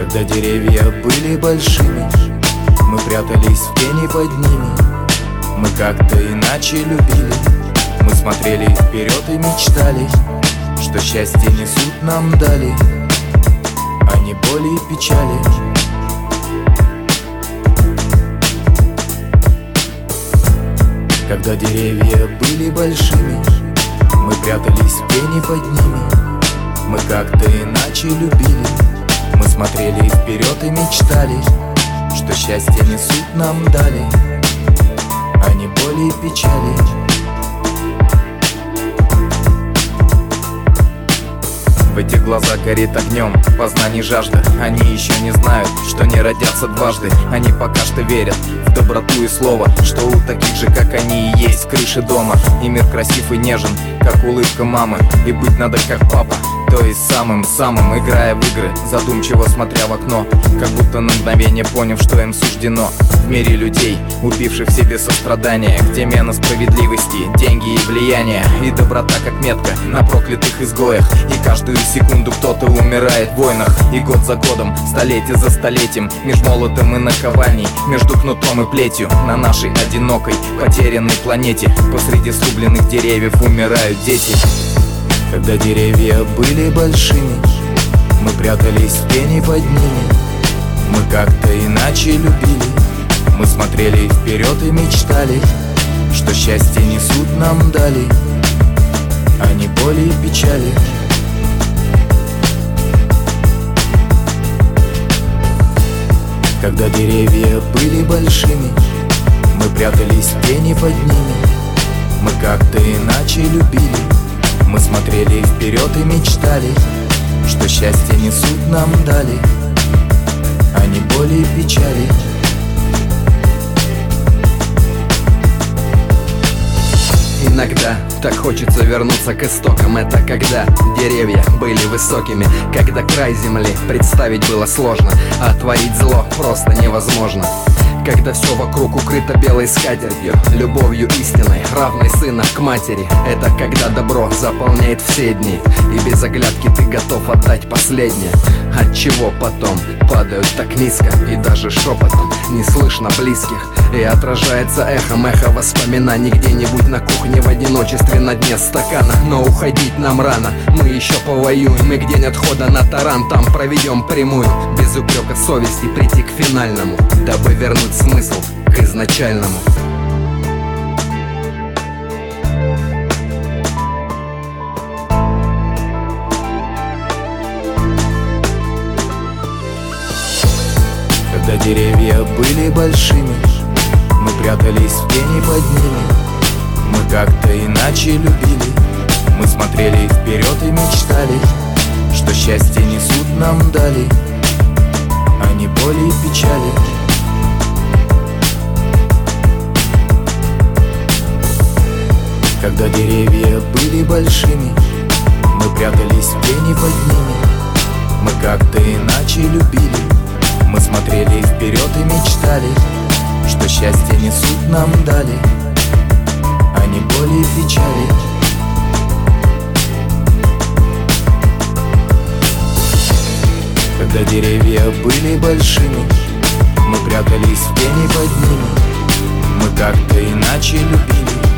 Когда деревья были большими, мы прятались в тени под ними. Мы как-то иначе любили. Мы смотрели вперед и мечтали, что счастье несут нам дали, а не боли и печали. Когда деревья были большими, мы прятались в тени под ними. Мы как-то иначе любили. Мы смотрели вперед и мечтали, что счастье несут нам дали, а не боли и печали. В этих глазах горит огнем познание жажда. Они еще не знают, что не родятся дважды. Они пока что верят в доброту и слово, что у таких же, как они, и есть крыши дома. И мир красив и нежен, как улыбка мамы. И быть надо как папа, то есть самым-самым, играя в игры, задумчиво смотря в окно, как будто на мгновение поняв, что им суждено. В мире людей, убивших в себе сострадание, где мена справедливости, деньги и влияние, и доброта как метка на проклятых изгоях. И каждую секунду кто-то умирает в войнах. И год за годом, столетие за столетием, меж молотом и наковальней, между кнутом и плетью, на нашей одинокой, потерянной планете, посреди срубленных деревьев умирают дети. Когда деревья были большими, мы прятались в тени под ними. Мы как-то иначе любили. Мы смотрели вперед и мечтали, что счастье несут нам дали, а не боли и печали. Когда деревья были большими, мы прятались в тени под ними. Мы как-то иначе любили. Мы смотрели вперед и мечтали, что счастье несут нам дали, а не боли и печали. Иногда так хочется вернуться к истокам. Это когда деревья были высокими, когда край земли представить было сложно, а творить зло просто невозможно. Когда все вокруг укрыто белой скатертью, любовью истинной, равной сына к матери. Это когда добро заполняет все дни, и без оглядки ты готов отдать последнее. Отчего потом падают так низко, и даже шепотом не слышно близких, и отражается эхом эхо воспоминаний где-нибудь на кухне в одиночестве на дне стакана. Но уходить нам рано, мы еще повоюем, и где нет хода на таран, там проведем прямую, без упрека совести прийти к финальному, дабы вернуть смысл к изначальному. Когда деревья были большими, мы прятались в тени под ними. Мы как-то иначе любили. Мы смотрели вперед и мечтали, что счастье несут нам дали, а не боли и печали. Когда деревья были большими, мы прятались в тени под ними. Мы как-то иначе любили. Мы смотрели вперед и мечтали, что счастье несут нам дали, а не боли и печали. Когда деревья были большими, мы прятались в тени под ними. Мы как-то иначе любили.